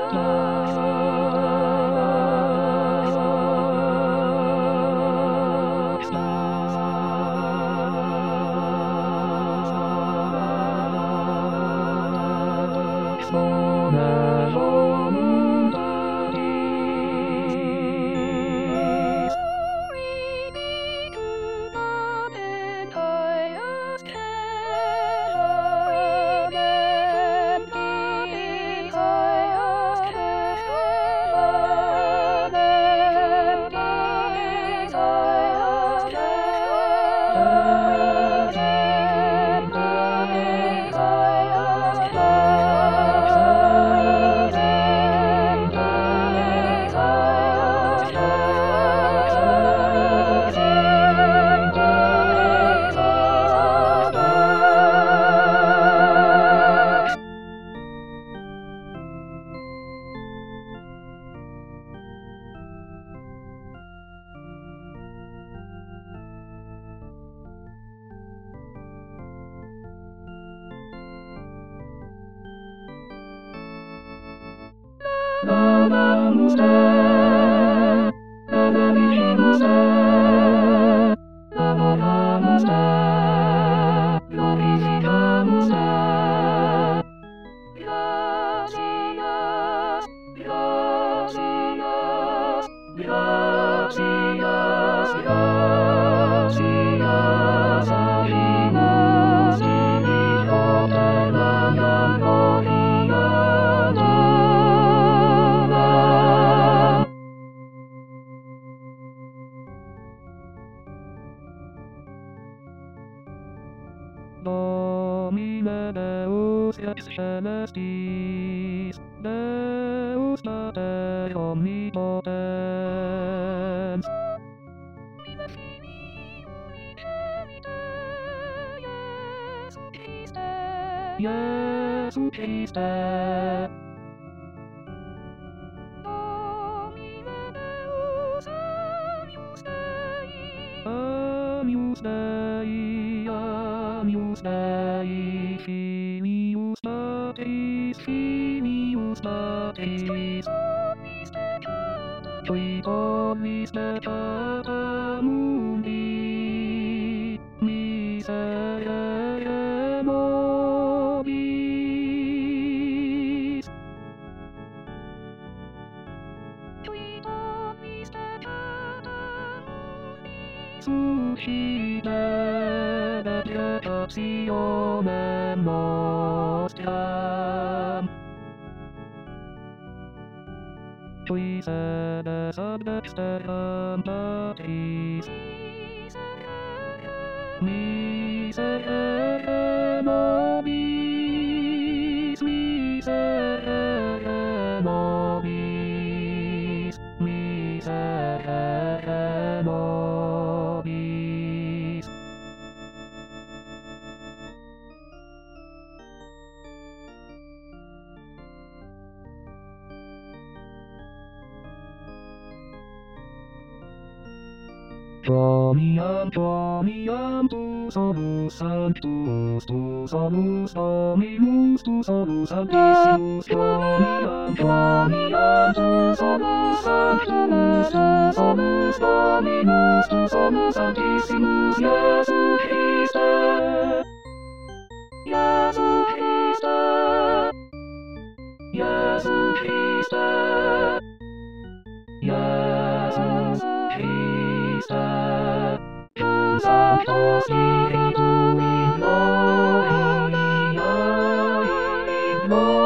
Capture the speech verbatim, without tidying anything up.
Domine Deus ex celestis, Deus Pater omnipotens. Viva Filii Unigenitus, Iesu Christe, Iesu Christe, Domine Deus amius Dei, Amius Dei, Amius Dei, Filius Patris, Filius Patris, omnis peccata, qui tollis peccata mundi, miserere nobis. qui omnis peccata mundi, Suscite expiationem nostram. Qui sedes ad dexteram Patris, miserere nobis, miserere nobis, miserere nobis. Dominam, Dominam, tu solus sanctus, tu solus Dominus, tu solus sanctissimus. Dominam, Dominam, tu solus sanctus, tu solus Dominus, tu solus sanctissimus. Iesu Christe, Iesu Christe, Iesu Christe, Iesus Christe, tu Sancto Spiritu in gloria, in gloria.